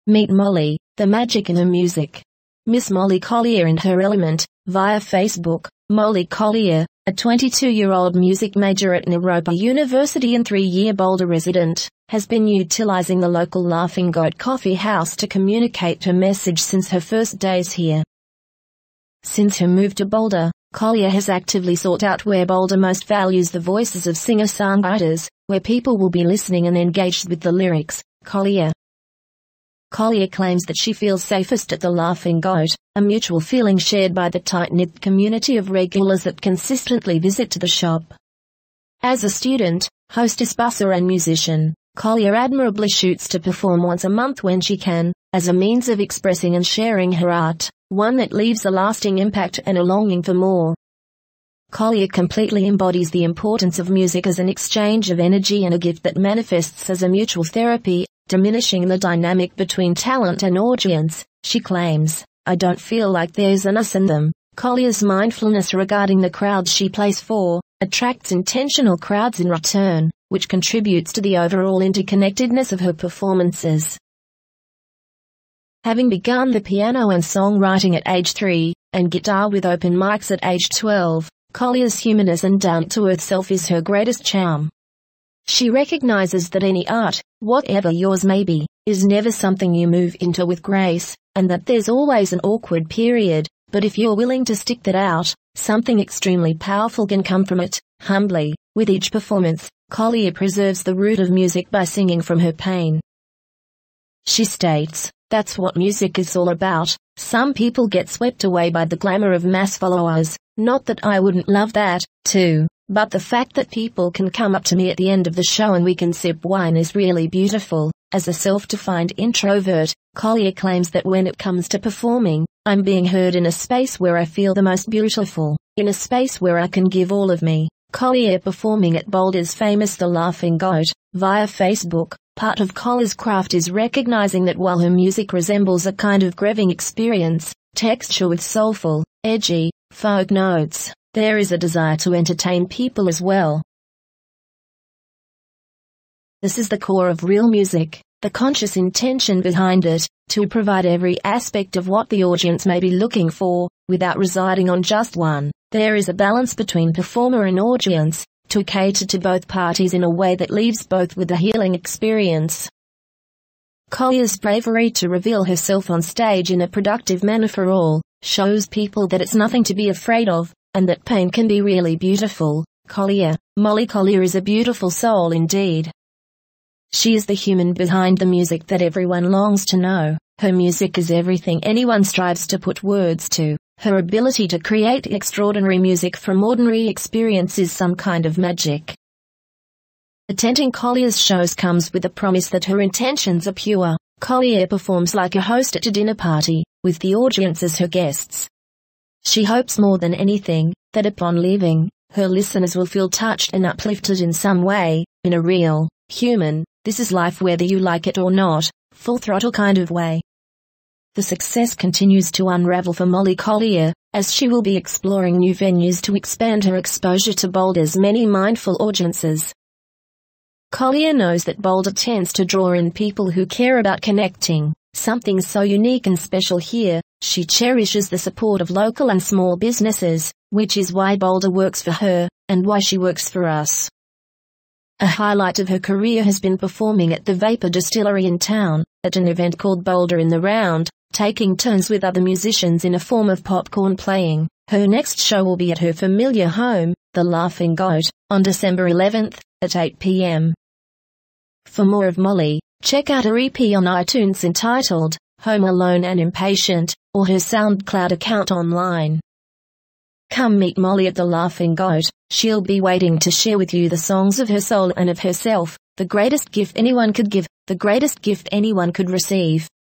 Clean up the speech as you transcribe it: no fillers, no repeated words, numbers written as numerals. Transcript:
Meet Molly, the magic in her music. Miss Molly Collier and her element, via Facebook. Molly Collier, a 22-year-old music major at Naropa University and 3-year Boulder resident, has been utilizing the local Laughing Goat Coffee House to communicate her message since her first days here. Since her move to Boulder, Collier has actively sought out where Boulder most values the voices of singer-songwriters, where people will be listening and engaged with the lyrics. Collier claims that she feels safest at the Laughing Goat, a mutual feeling shared by the tight-knit community of regulars that consistently visit the shop. As a student, hostess busser and musician, Collier admirably shoots to perform once a month when she can, as a means of expressing and sharing her art, one that leaves a lasting impact and a longing for more. Collier completely embodies the importance of music as an exchange of energy and a gift that manifests as a mutual therapy, diminishing the dynamic between talent and audience. She claims, "I don't feel like there's an us and them." Collier's mindfulness regarding the crowds she plays for, attracts intentional crowds in return, which contributes to the overall interconnectedness of her performances. Having begun the piano and songwriting at age 3, and guitar with open mics at age 12, Collier's humanness and down-to-earth self is her greatest charm. She recognizes that any art, whatever yours may be, is never something you move into with grace, and that there's always an awkward period, but if you're willing to stick that out, something extremely powerful can come from it. Humbly, with each performance, Collier preserves the root of music by singing from her pain. She states, "That's what music is all about. Some people get swept away by the glamour of mass followers, not that I wouldn't love that, too. But the fact that people can come up to me at the end of the show and we can sip wine is really beautiful." As a self-defined introvert, Collier claims that when it comes to performing, I'm being heard in a space where I feel the most beautiful, in a space where I can give all of me. Collier performing at Boulder's famous The Laughing Goat, via Facebook. Part of Collier's craft is recognizing that while her music resembles a kind of greving experience, texture with soulful, edgy, folk notes, there is a desire to entertain people as well. This is the core of real music, the conscious intention behind it, to provide every aspect of what the audience may be looking for, without residing on just one. There is a balance between performer and audience, to cater to both parties in a way that leaves both with a healing experience. Collier's bravery to reveal herself on stage in a productive manner for all, shows people that it's nothing to be afraid of, and that pain can be really beautiful. Molly Collier is a beautiful soul indeed. She is the human behind the music that everyone longs to know. Her music is everything anyone strives to put words to. Her ability to create extraordinary music from ordinary experience is some kind of magic. Attending Collier's shows comes with a promise that her intentions are pure. Collier performs like a host at a dinner party, with the audience as her guests. She hopes more than anything, that upon leaving, her listeners will feel touched and uplifted in some way, in a real, human, this is life whether you like it or not, full throttle kind of way. The success continues to unravel for Molly Collier, as she will be exploring new venues to expand her exposure to Boulder's many mindful audiences. Collier knows that Boulder tends to draw in people who care about connecting, something so unique and special here. She cherishes the support of local and small businesses, which is why Boulder works for her, and why she works for us. A highlight of her career has been performing at the Vapor Distillery in town, at an event called Boulder in the Round, taking turns with other musicians in a form of popcorn playing. Her next show will be at her familiar home, The Laughing Goat, on December 11th, at 8 p.m. For more of Molly, check out her EP on iTunes entitled, Home Alone and Impatient, or her SoundCloud account online. Come meet Molly at The Laughing Goat. She'll be waiting to share with you the songs of her soul and of herself, the greatest gift anyone could give, the greatest gift anyone could receive.